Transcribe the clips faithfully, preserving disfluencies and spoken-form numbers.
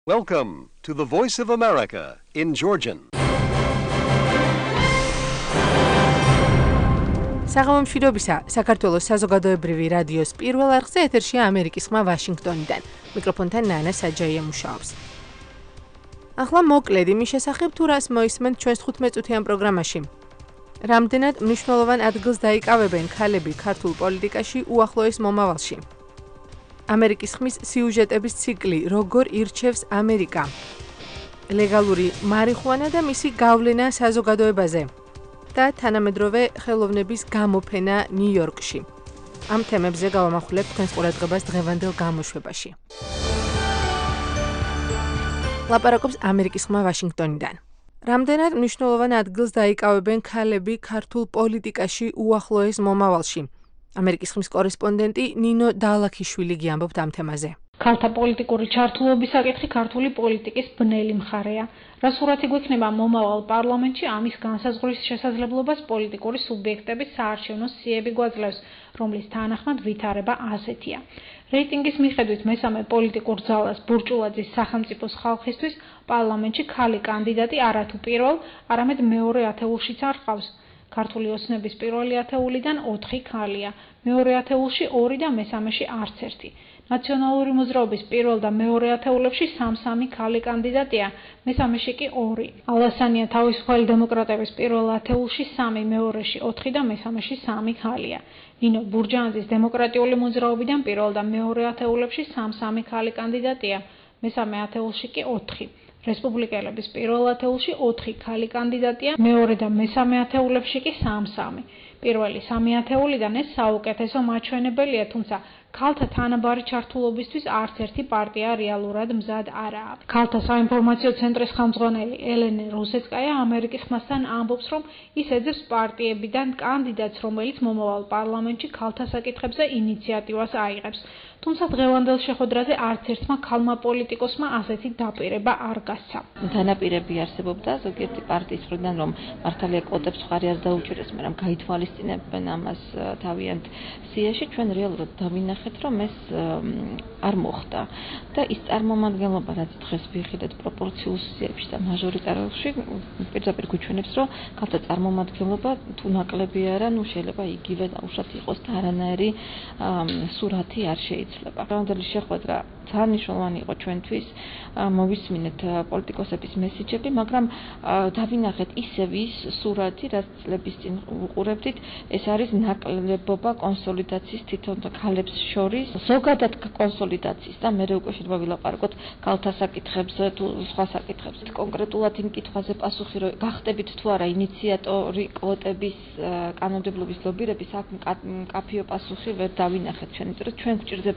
Welcome to the Voice of America in Georgian. საღამომშვიდობისა, საქართველოს საზოგადოებრივი რადიოს პირველ არხზე ეთერშია ამერიკის ხმა ვაშინგტონიდან. მიკროფონთან ნანა საჯაია მუშაობს. ახლა მოკლედ იმის შესახებ თუ რას მოისმენთ ჩვენს თხუთმეტ წუთიან პროგრამაში. რამდენად მნიშვნელოვან ადგილს დაიკავებენ ქალები ქართულ პოლიტიკაში უახლოეს მომავალში. ამერიკის ხმის სიუჟეტების ციკლი როგორ ირჩევს ამერიკა. ლეგალური მარიხუანა და მისი გავლენა საზოგადოებაზე. და თანამედროვე ხელოვნების გამოფენა ნიუ-იორკში. ამ თემებზე გავამახვილებ თქვენს ყურადღებას დღევანდელ გამოშვებაში. ლაპარაკობს ამერიკის ხმა ვაშინგტონიდან. რამდენად მნიშვნელოვან ადგილს დაიკავებენ ქალები ქართულ პოლიტიკაში უახლოეს მომავალში. ამერიკის ხმის კორესპონდენტი ნინო დალაქიშვილი გიამბობთ ამ თემაზე. ქალთა პოლიტიკური ჩართულობის საკითხი ქართული პოლიტიკის ბნელი მხარეა. რა სურათი გვექნება მომავალ პარლამენტში, ამის განსაზღვრის შესაძლებლობას პოლიტიკური სუბიექტების საარჩევნო სიები გვაძლევს, რომლის თანახმად ვითარება ასეთია. რეიტინგის მიხედვით მესამე პოლიტიკურ ძალას ბურჭულაძის სახელმწიფოს ხალხისთვის პარლამენტში ქალი კანდიდატი არათუ პირველ, არამედ მეორე ათეულშიც არ ჰყავს. ქართული ოცნების პირველი ათეულიდან ოთხი ქალია, მეორე ათეულში ორი და მესამეში არც ერთი. ნაციონალური მოძრაობის პირველ და მეორე ათეულებში სამ-სამი ქალი კანდიდატია, მესამეში კი ორი. ალასანია თავისუფალი დემოკრატების პირველ ათეულში სამი, მეორეში ოთხი და მესამეში სამი ქალია. ნინო ბურჯანაძის დემოკრატიული მოძრაობიდან პირველ და მეორე ათეულებში სამ-სამი ქალი კანდიდატია, მესამე ათეულში კი ოთხი. რესპუბლიკელების პირველ ათეულში ოთხი ქალი კანდიდატია, მეორე და მესამე ათეულებში კი სამ-სამი. პირველი სამი ათეულიდან ეს საუკეთესო მაჩვენებელია, თუმცა ქალთა თანაბარი ჩართულობისთვის არც ერთი პარტია რეალურად მზად არაა. ქალთა საინფორმაციო ცენტრის ხელმძღვანელი ელენე რუსეცკაია ამერიკის ხმასთან ამბობს, რომ ის ეძებს პარტიებიდან კანდიდატს, რომელიც მომავალ პარლამენტში ქალთა საკითხებზე ინიციატივას აიღებს. თუმცა დღევანდელ შეხვედრაზე არც ერთმა ქალმა პოლიტიკოსმა ასეთი დაპირება არ გასცა. თანაპირები არსებობდა ზოგიერთი პარტიის მხრიდან, რომ მართალია კვოტებს ხარი არ დაუჭირეს, მაგრამ გაითვალისწინებენ ამას თავიანთ სიაში. ჩვენ რეალურად დავინახეთ, რომ ეს არ მოხდა და ის წარმომადგენლობა, რაც დღეს ვიხილეთ პროპორციულ სიებში და მაჟორიტარებში, პირდაპირ გვიჩვენებს, რომ ქალთა წარმომადგენლობა თუ ნაკლები არა, ნუ შეიძლება იგივე დაუშვათ იყოს და არანაირი სურათი არ შეიძლება. დღევანდელი შეხვედრა ძალიან მნიშვნელოვანი იყო ჩვენთვის, მოვისმინეთ პოლიტიკოსების მესიჯები, მაგრამ დავინახეთ ისევ ის სურათი, რაც წლების წინ უყურებდით, ეს არის ნაკლებობა კონსოლიდაციის თვითონ ქალებს შორის, ზოგადად კონსოლიდაციის და მე უკვე შეიძლება ვილაპარაკოთ ქალთა საკითხებზე თუ სხვა საკითხებზე. კონკრეტულად იმ კითხვაზე პასუხი, რომ გახდებით თუ არა ინიციატორი კვოტების კანონმდებლობის ლობირების, აქ მკაფიო პასუხი ვერ დავინახეთ ჩვენ, იმიტომ რომ ჩვენ გვჭირდება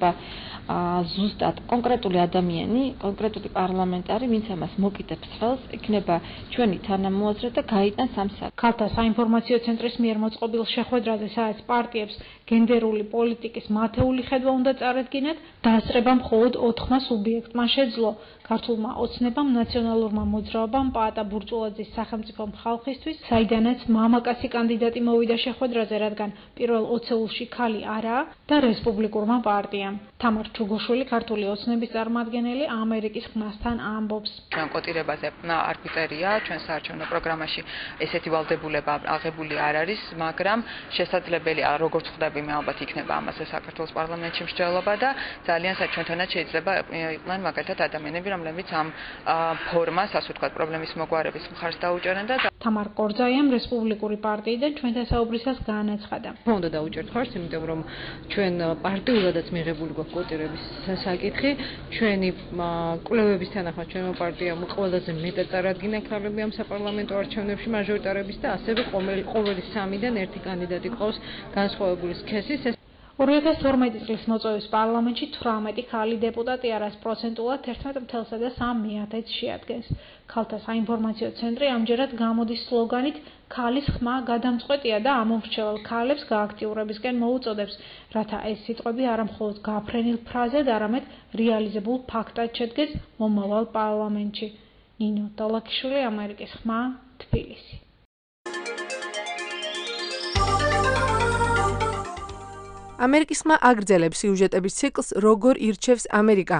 ზუსტად კონკრეტული ადამიანი, კონკრეტული პარლამენტარი, ვინც ამას მოკიდებს ხელს, იქნება ჩვენი თანამოაზრე და გაიტანს ამ საკითხს. ქალთა საინფორმაციო ცენტრის მიერ მოწყობილ შეხვედრაზე, სადაც პარტიებს გენდერული პოლიტიკის მათეული ხედვა უნდა წარადგინათ, დაასწრება მხოლოდ ოთხმა სუბიექტმა შეძლო. ქართულმა ოცნებამ, ნაციონალურმა მოძრაობამ, პაატა ბურჭულაძის სახელმწიფომ ხალხისთვის, საიდანაც მამაკაცი კანდიდატი მოვიდა შეხვედრაზე, რადგან პირველ ოცეულში ქალი არაა და რესპუბლიკურმა პარტიამ. თამარ ჩუგოშვილი, ქართული ოცნების წარმომადგენელი, ამერიკის ხმასთან ამბობს. ჩვენ კოტირებაზე არბიტრია, ჩვენ საარჩევნო პროგრამაში ესეთი ვალდებულება აღებული არ არის, მაგრამ შესაძლებელია, როგორც ხვდები, მე ალბათ იქნება ამაზე საქართველოს პარლამენტში მსჯელობა და ძალიან საჩვენთონად შეიძლება იყვნენ მაგალითად ადამიანები, რომლებიც ამ ფორმას, ასე ვთქვათ, პრობლემის მოგვარების მხარს დაუჭერენ და თამარ კორძაიამ რესპუბლიკური პარტიიდან ჩვენთან საუბრისას განაცხადა. უნდა დაუჭერთ ხარს, იმიტომ რომ ჩვენ პარტიულადაც მიღებული გვაქვს კოტირების საკითხი, ჩვენი კვლევების თანახმად ჩვენმა პარტიამ ყველაზე მეტად წარადგინა ქალები ამ საპარლამენტო არჩევნებში მაჟორიტარების და ასევე ყოველი სამიდან ერთი კანდიდატი ყავს განსხვავებული სქესის. ორი ათას თორმეტი წლის მოწვევის პარლამენტში თვრამეტი ქალი დეპუტატი არის, პროცენტულად ერთმეტ ათასსა და სამი მეათეც შეადგენს. ქალთა საინფორმაციო ცენტრი ამჯერად გამოდის სლოგანით ქალის ხმა გადამწყვეტია და ამომრჩეველ ქალებს გააქტიურებისკენ მოუწოდებს, რათა ეს სიტყვები არა მხოლოდ გაფრენილ ფრაზად, არამედ რეალიზებულ ფაქტად შედგეს მომავალ პარლამენტში. ნინო დალაქიშვილი, ამერიკის ხმა, თბილისი. ამერიკის ხმა აგრძელებს სიუჟეტების ციკლს როგორ ირჩევს ამერიკა.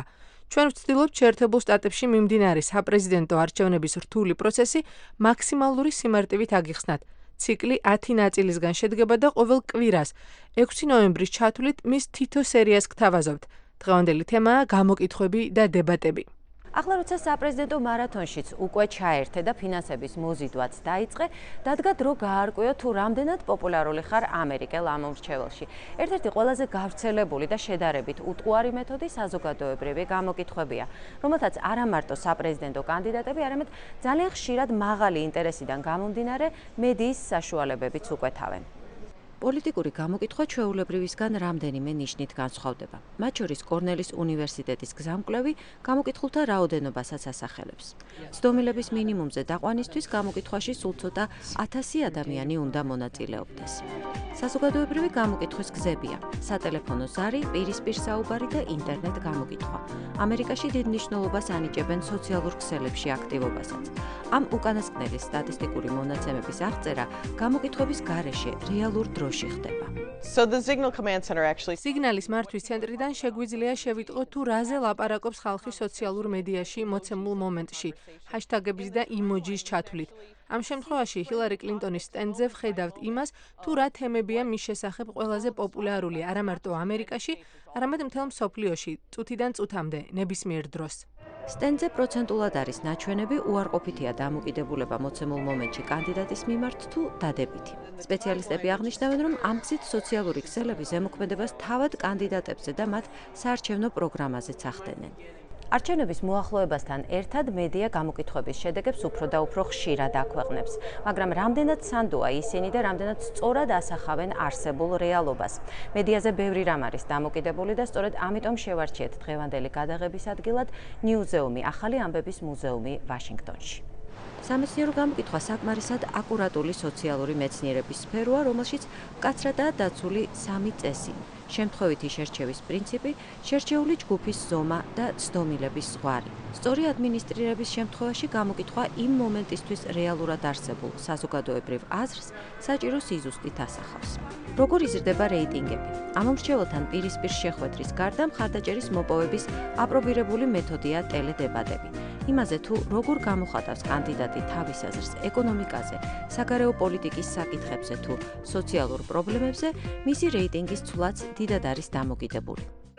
ჩვენ ვცდილობთ შეერთებულ შტატებში მიმდინარე საპრეზიდენტო არჩევნების რთული პროცესი მაქსიმალური სიმარტივით აგიხსნათ. ციკლი ათი ნაწილისგან შედგება და ყოველ კვირას ექვსი ნოემბრის ჩათვლით მის თითო სერიას გთავაზობთ. დღევანდელი თემაა გამოკითხვები და დებატები. ახლა როცა საპრეზიდენტო მარათონშიც უკვე ჩაერთე და ფინანსების მოზიდვაც დაიწყე, დადგა დრო გაარკვიო თუ რამდენად პოპულარული ხარ ამერიკელ ამომრჩეველში. ერთ-ერთი ყველაზე გავრცელებული და შედარებით უტყუარი მეთოდი საზოგადოებრივი გამოკითხვებია, რომელთაც არა მარტო საპრეზიდენტო კანდიდატები, არამედ ძალიან ხშირად მაღალი ინტერესიდან გამომდინარე მედიის საშუალებებიც უკვეთავენ. პოლიტიკური გამოკითხვა ჩვეულებრივისგან რამდენიმე ნიშნით განსხვავდება. მათ შორის კორნელის უნივერსიტეტის გზამკვლევი გამოკითხულთა რაოდენობასაც ასახელებს. ცდომილების მინიმუმზე დაყვანისთვის გამოკითხვაში სულ ცოტა ათასი ადამიანი უნდა მონაწილეობდეს. საზოგადოებრივი გამოკითხვის გზებია: სატელეფონო ზარი, პირისპირ საუბარი და ინტერნეტ გამოკითხვა. ამერიკაში დიდ მნიშვნელობას ანიჭებენ სოციალურ ქსელებში აქტივობასაც. ამ უკანასკნელის სტატისტიკური მონაცემების აღწერა გამოკითხვების გარეშე რეალურ დროში ხდება. So the Signal Command Center actually სიგნალის მართვის ცენტრიდან შეგვიძლია შევიტყოთ თუ რაზე ლაპარაკობს ხალხი სოციალურ მედიაში მოცემულ მომენტში, ჰაშტაგების და იმოჯის ჩათვლით. ამ შემთხვევაში ჰილარი კლინტონის სტენდზე ვხედავთ იმას, თუ რა თემებია მის შესახებ ყველაზე პოპულარული არა მარტო ამერიკაში, არამედ მთელ მსოფლიოში, წუთიდან წუთამდე, ნებისმიერ დროს. სტენდზე პროცენტულად არის ნაჩვენები, უარყოფითია დამოკიდებულება მოცემულ მომენტში კანდიდატის მიმართ თუ დადებითი. სპეციალისტები აღნიშნავენ, რომ ამ გზით სოციალური ქსელები ზემოქმედებას თავად კანდიდატებზე და მათ საარჩევნო პროგრამაზეც ახდენენ. არჩევნების მოახლოებასთან ერთად მედია გამოკითხვების შედეგებს უფრო და უფრო ხშირად აქვეყნებს, მაგრამ რამდენად სანდოა ისინი და რამდენად სწორად ასახავენ არსებულ რეალობას. მედიაზე ბევრი რამ არის დამოკიდებული და სწორედ ამიტომ შევარჩიეთ დღევანდელი გადაღების ადგილად ნიუზეუმი, ახალი ამბების მუზეუმი ვაშინგტონში. სამეცნიერო გამოკითხვა საკმარისად აკურატული სოციალური მეცნიერების სფეროა, რომელშიც მკაცრადაა დაცული სამი წესი: შემთხვევითი შერჩევის პრინციპი, შერჩეული ჯგუფის ზომა და ცდომილების ზღვარი. სწორი ადმინისტრირების შემთხვევაში გამოკითხვა იმ მომენტისთვის რეალურად არსებულ საზოგადოებრივ აზრს საჭირო სიზუსტით ასახავს. როგორ იზრდება რეიტინგები? ამომრჩეველთან პირისპირ შეხვედრის გარდა მხარდაჭერის მოპოვების აპრობირებული მეთოდია ტელედებატები. იმაზე თუ როგორ გამოხატავს კანდიდატი თავის აზრს ეკონომიკაზე, საგარეო პოლიტიკის საკითხებზე თუ სოციალურ პრობლემებზე, მისი რეიტინგის ცვლაც დიდად არის დამოკიდებული.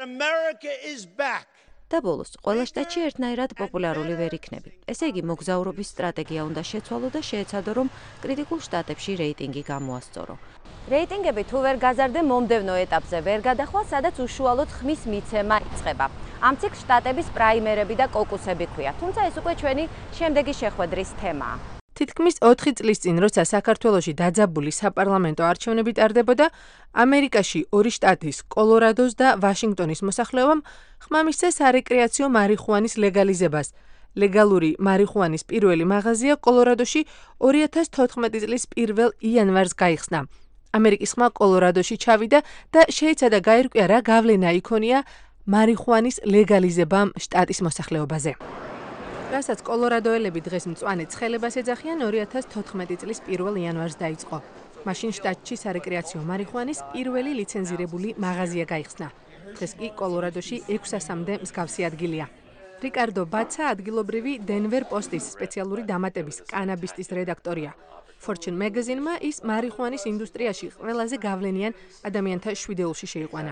და ბოლოს, ყველა შტატში ერთნაირად პოპულარული ვერ იქნები. ესე იგი, მოგზაურობის სტრატეგია უნდა შეცვალო და შეეცადო, რომ კრიტიკულ შტატებში რეიტინგი გამოასწორო. რეიტინგები თუ ვერ გაზარდე მომდევნო ეტაპზე ვერ გადახვალ, სადაც უშუალოდ ხმის მიცემა იწყება. ამ ციკლს შტატების პრაიმერები და კოკუსები ქვია, თუმცა ეს უკვე ჩვენი შემდეგი შეხვედრის თემაა. თითქმის ოთხი წლის წინ, როცა საქართველოში დაძაბული საპარლამენტო არჩევნები ტარდებოდა, ამერიკაში ორი შტატის, კოლორადოს და ვაშინგტონის მოსახლეობამ ხმა მისცა სარეკრეაციო მარიხუანის ლეგალიზებას. ლეგალური მარიხუანის პირველი მაღაზია კოლორადოში ორი ათას თოთხმეტი წლის პირველ იანვარს გაიხსნა. ამერიკის ხმა კოლორადოში ჩავიდა და შეეცადა გაირკვია რა გავლენა იქონია მარიხუანის ლეგალიზებამ შტატის მოსახლეობაზე. რასაც კოლორადოელები დღეს მწვანე ცხელებას ეძახიან, ორი ათას თოთხმეტი წლის პირველ იანვარს დაიწყო. მაშინ შტატში სარეკრეაციო მარიხუანის პირველი ლიცენზირებული მაღაზია გაიხსნა. დღეს კი კოლორადოში ექვსასამდე მსგავსი ადგილია. რიკარდო ბაცა ადგილობრივი დენვერ პოსტის სპეციალური დამატების კანაბისტის რედაქტორია. Fortune Magazine-მა ის მარიხუანის ინდუსტრიაში ყველაზე გავლენიან ადამიანთა შვიდეულში შეიყვანა.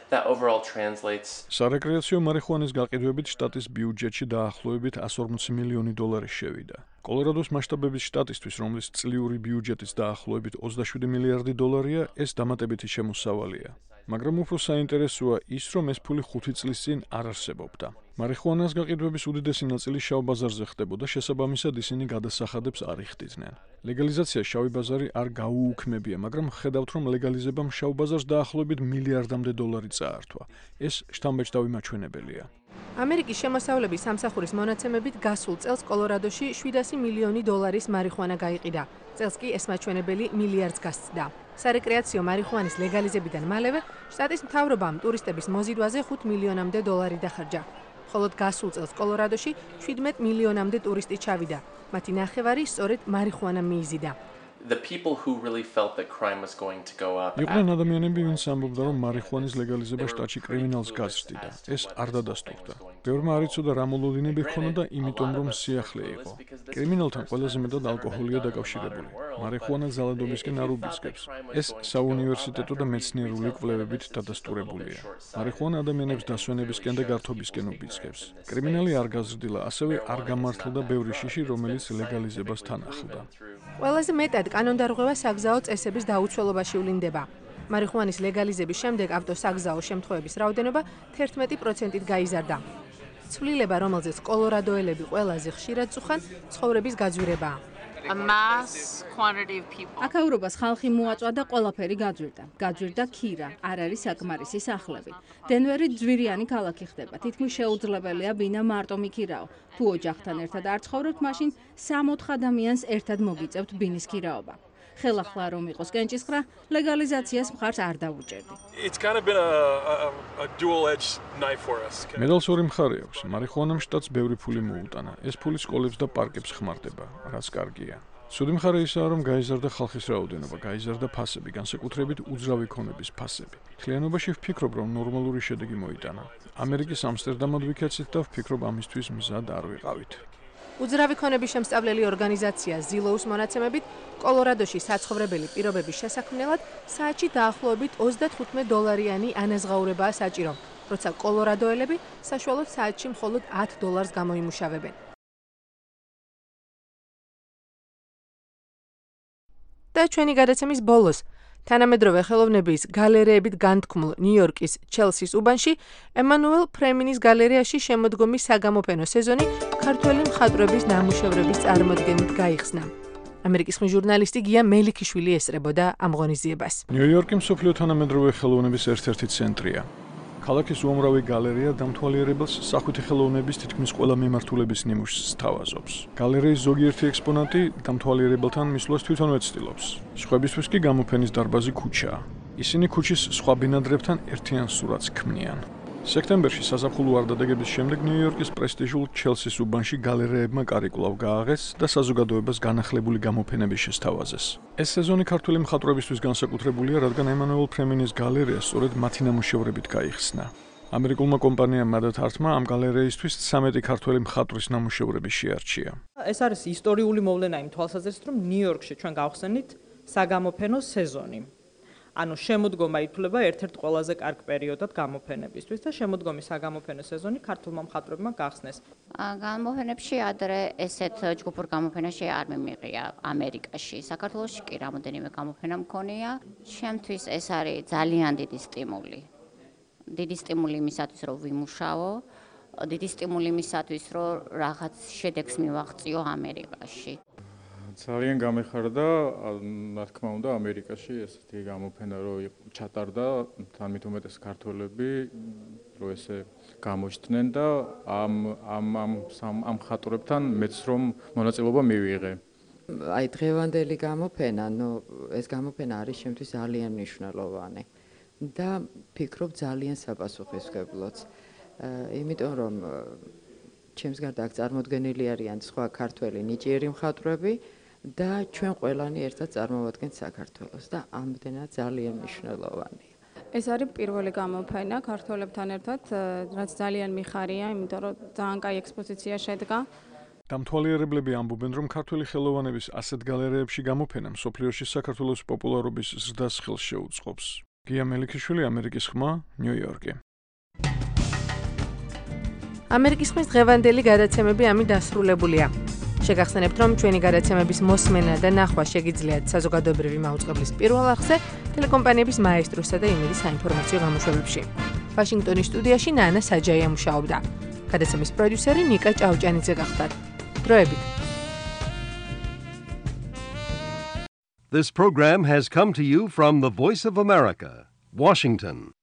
სარეკრეაციო მარიხუანის გაყიდვებით შტატის ბიუჯეტში დაახლოებით εκατს ორმოცი მილიონი დოლარი შევიდა. კოლორადოს მასშტაბების შტატისთვის, რომლის წლიური ბიუჯეტიც დაახლოებით ოცდაშვიდი მილიარდი დოლარია, ეს დამატებითი შემოსავალია. მაგრამ უფრო საინტერესოა ის, რომ ეს ფული ხუთი წლის წინ არ არსებობდა. მარიხუანას გაყიდვების უდიდესი ნაწილი შავ ბაზარზე ხდებოდა, შესაბამისად ისინი გადასახადებს არ იხდიდნენ. ლეგალიზაცია შავი ბაზარი არ გაუუქმებია, მაგრამ ხედავთ, რომ ლეგალიზებამ შავ ბაზარს დაახლოებით მილიარდამდე დოლარი წაართვა. ეს შთამბეჭდავი მაჩვენებელია. ამერიკის შემოსავლების სამსახურის მონაცემებით გასულ წელს კოლორადოში შვიდასი მილიონი დოლარის მარიხუანა გაიყიდა. წელს კი ეს მაჩვენებელი მილიარდს გასცდა. სარეკრეაციო მარიხუანის ლეგალიზებიდან მალევე შტატის მთავრობამ ტურისტების მოზიდვაზე ხუთ მილიონამდე დოლარი დახარჯა. ხოლო გასულ წელს კოლორადოში შვიდმეტ მილიონამდე ტურისტი ჩავიდა. მათი ნახევარი სწორედ მარიხუანა მიიზიდა. the people who really felt that crime was going to go up. იყვნენ ადამიანები, ვინც ამბობდა, რომ მარიხუანის ლეგალიზება შტატში კრიმინალს გაზრდიდა. ეს არ დადასტურდა. ბევრმა არ იცოდა რა მოლოდინები ჰქონოდა, იმიტომ რომ სიახლე იყო. კრიმინალთან ყველაზე მეტად ალკოჰოლია დაკავშირებული. მარიხუანა ძალადობისკენ არ უბიძგებს. ეს საუნივერსიტეტო და მეცნიერული კვლევებით დადასტურებულია. მარიხუანა ადამიანებს დასვენებისკენ და გართობისკენ უბიძგებს. კრიმინალი არ გაზრდილა, ასევე არ გამართლდა ბევრი შიში, რომელიც ლეგალიზებას თან ახლდა. ყველაზე მეტად კანონდარღვევა საგზაო წესების დაუცველობაში ვლინდება. მარიხუანის ლეგალიზების შემდეგ ავტოსაგზაო შემთხვევების რაოდენობა თერთმეტი პროცენტით გაიზარდა. ცვლილება, რომელზეც კოლორადოელები ყველაზე ხშირად წუხან, ცხოვრების გაძვირებაა. აკაურობას ხალხი მოაწვა და ყველაფერი გაძვირდა. გაძვირდა ქირა, არ არის საკმარისი სახლები. დენვერი ძვირიანი ქალაქი ხდება. თითქმის შეუძლებელია ბინა მარტო მიქირაო. თუ ოჯახთან ერთად არ ცხოვრობთ, მაშინ სამ-ოთხ ადამიანს ერთად მოგიწევთ ბინის ქირაობა. ხელახლა რომ იყოს კენჭისყრა, ლეგალიზაციას მხარს არ დაუჭერდი. მედალს ორი მხარე აქვს. მარიხუანამ შტატს ბევრი ფული მოუტანა. ეს ფული სკოლებს და პარკებს ხმარდება, რაც კარგია. ცუდი მხარე ისაა, რომ გაიზარდა ხალხის რაოდენობა, გაიზარდა ფასები, განსაკუთრებით უძრავი ქონების ფასები. მთლიანობაში ვფიქრობ, რომ ნორმალური შედეგი მოიტანა. ამერიკის ამსტერდამად ვიქეცით და ვფიქრობ, ამისთვის მზად არ ვიყავით. უძრავი ქონების შემსწავლელი ორგანიზაცია ზილოუს მონაცემებით, კოლორადოში საცხოვრებელი პირობების შესაქმნელად საათში დაახლოებით ოცდათხუთმეტ დოლარიანი ანაზღაურებაა საჭირო, როცა კოლორადოელები საშუალოდ საათში მხოლოდ ათ დოლარს გამოიმუშავებენ. და ჩვენი გადაცემის ბოლოს თანამედროვე ხელოვნების გალერეებით განთქმულ ნიუ-იორკის ჩელსის უბანში ემანუელ ფრემინის გალერეაში შემოდგომის საგამოფენო სეზონი ქართველი მხატვრების ნამუშევრების წარმოდგენით გაიხსნა. ამერიკის ხმის ჟურნალისტი გია მელიქიშვილი ესწრებოდა ამ ღონისძიებას. ნიუ-იორკი მსოფლიო თანამედროვე ხელოვნების ერთ-ერთი ცენტრია. ქალაქის უამრავი გალერეა დამთვალიერებელს სახვითი ხელოვნების თითქმის ყველა მიმართულების ნიმუშს სთავაზობს. გალერეის ზოგიერთი ექსპონატი დამთვალიერებელთან მისვლას თვითონვე ცდილობს. სხვებისთვის კი გამოფენის დარბაზი ქუჩაა. ისინი ქუჩის სხვა ბინადრებთან ერთიან სურათს ქმნიან. სექტემბერში საზაფხულო არდადეგების შემდეგ ნიუ-იორკის პრესტიჟულ ჩელსის უბანში გალერეებმა კარი კვლავ გააღეს და საზოგადოებას განახლებული გამოფენები შესთავაზეს. ეს სეზონი ქართველი მხატვრებისთვის განსაკუთრებულია, რადგან ემანუელ ფრემინის გალერეა სწორედ მათი ნამუშევრებით გაიხსნა. ამერიკულმა კომპანიამ მადათართმა ამ გალერეისთვის ცამეტი ქართველი მხატვრის ნამუშევრები შეარჩია. ეს არის ისტორიული მოვლენა იმ თვალსაზრისით, რომ ნიუ-იორკში ჩვენ გავხსენით საგამოფენო სეზონი. ანუ შემოდგომა ითვლება ერთ-ერთ ყველაზე კარგ პერიოდად გამოფენებისთვის და შემოდგომის საგამოფენო სეზონი ქართულმა მხატვრებმა გახსნეს. გამოფენებში ადრე ესეთ ჯგუფურ გამოფენაში არ მიმიღია ამერიკაში. საქართველოში კი რამოდენიმე გამოფენა მქონია. ჩემთვის ეს არის ძალიან დიდი სტიმული. დიდი სტიმული იმისათვის, რომ ვიმუშაო, დიდი სტიმული იმისათვის, რომ რაღაც შედეგს მივაღწიო ამერიკაში. ძალიან გამეხარდა, რა თქმა უნდა, ამერიკაში ესეთი გამოფენა რო ჩატარდა, თამით უმეტეს ქართველები რო ესე გამოჩნდნენ და ამ ამ ამ ამ ხატრებთან მეც რომ მონაწილეობა მივიღე. აი დღევანდელი გამოფენა, ნუ ეს გამოფენა არის შემთთვის ძალიან მნიშვნელოვანი და ფიქრობ ძალიან საპასუხისმგებლოც. იმიტომ რომ ჩემს გარდა აქ წარმოდგენილი არიან სხვა ქართველი ნიჭიერი მხატვრები და ჩვენ ყველანი ერთად წარმოვადგენთ საქართველოს და ამდენად ძალიან მნიშვნელოვანია. ეს არის პირველი გამოფენა ქართველებთან ერთად, რაც ძალიან მიხარია, იმიტომ რომ ძალიან კაი ექსპოზიცია შედგა. დამთვალიერებლები ამბობენ, რომ ქართველი ხელოვნების ასეთ გალერეებში გამოფენა მსოფლიოში საქართველოს პოპულარობის ზრდას ხელს შეუწყობს. გია მელიქიშვილი, ამერიკის ხმა, ნიუ-იორკი. ამერიკის ხმის დღევანდელი გადაცემები ამით დასრულებულია. შეგახსენებთ, რომ ჩვენი გადაცემების მოსმენა და ნახვა შეგიძლიათ საზოგადოებრივი მაუწყებლის პირველ არხზე, ტელეკომპანიების მაესტროსა და იმედი საინფორმაციო გამოშვებებში. ვაშინგტონის სტუდიაში ნანა საჯაია მუშაობდა. გადაცემის პროდიუსერი ნიკა ჭაუჭანიძე გახდათ. დროებით. This program has come to you from the Voice of America, Washington.